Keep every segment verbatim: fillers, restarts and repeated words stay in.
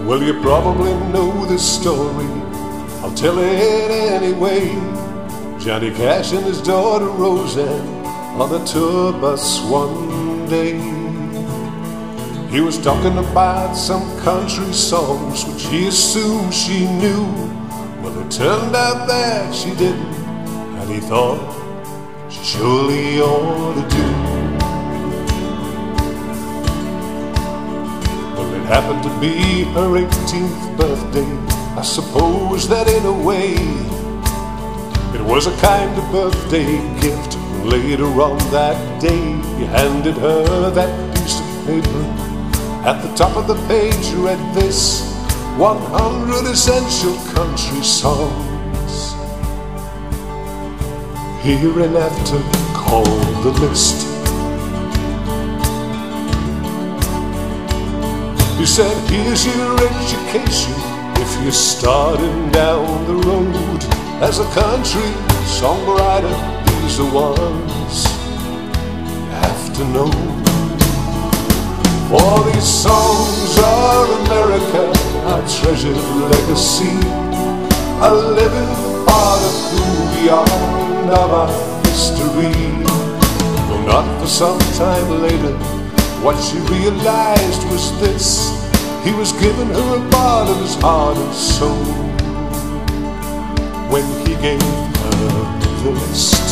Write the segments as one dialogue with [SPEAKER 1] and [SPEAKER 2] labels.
[SPEAKER 1] Well, you probably know this story, I'll tell it anyway. Johnny Cash and his daughter Roseanne on the tour bus one day. He was talking about some country songs which he assumed she knew. Well, it turned out that she didn't, and he thought she surely ought to do. Well, it happened to be her eighteenth birthday. I suppose that in a way it was a kind of birthday gift. Later on that day he handed her that piece of paper. At the top of the page read this: one hundred essential country songs. Hereinafter called the list. He said, here's your education if you're starting down the road. As a country songwriter, these are ones you have to know. For these songs are America, our treasured legacy, a living part of who we are and of our history. Though not for some time later, what she realized was this: he was giving her a part of his heart and soul when he gave her the list.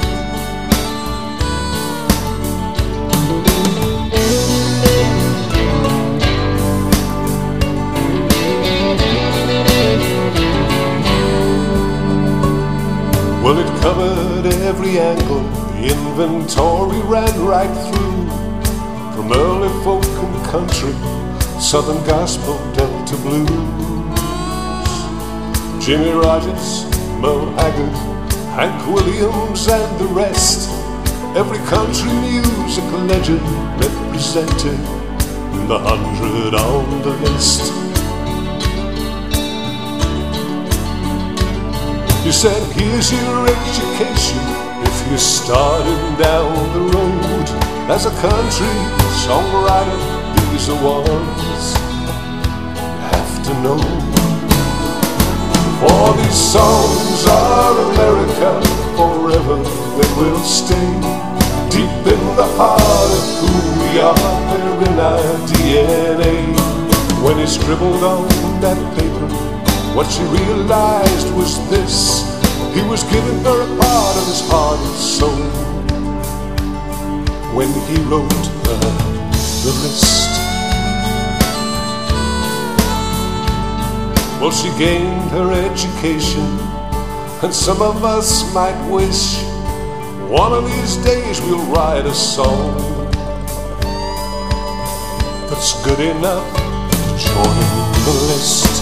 [SPEAKER 1] Well, it covered every angle, the inventory ran right through, from early folk and country, southern gospel, Delta blues. Jimmy Rogers, Merle Haggard, Hank Williams and the rest. Every country music legend represented in the hundred on the list. He said, here's your education if you're starting down the road. As a country songwriter, these are ones you have to know. For these songs are America, forever they will stay, deep in the heart of who we are, they're in our D N A. When he scribbled on that paper, what she realized was this: he was giving her a part of his heart and soul when he wrote her the list. Well, she gained her education, and some of us might wish one of these days we'll write a song that's good enough to join the list.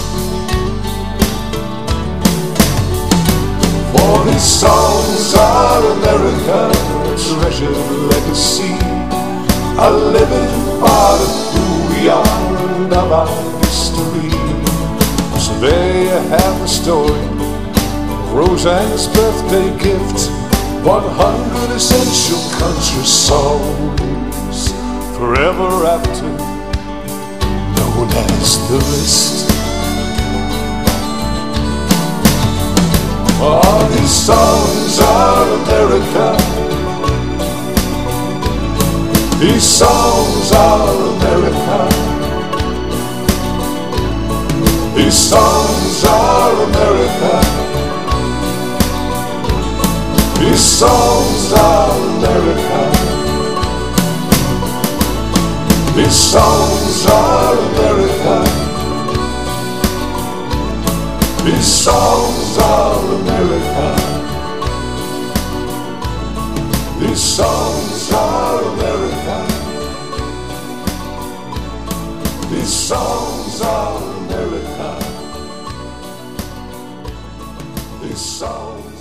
[SPEAKER 1] For these songs are America, a treasured legacy, a living part of who we are and of our history. So there you have the story of Roseanne's birthday gift, one hundred essential country songs, forever after known as the list. All these songs are America, these songs are America, these songs are America, these songs are America, these songs are America, these songs are America, these songs are America, these songs are America, these songs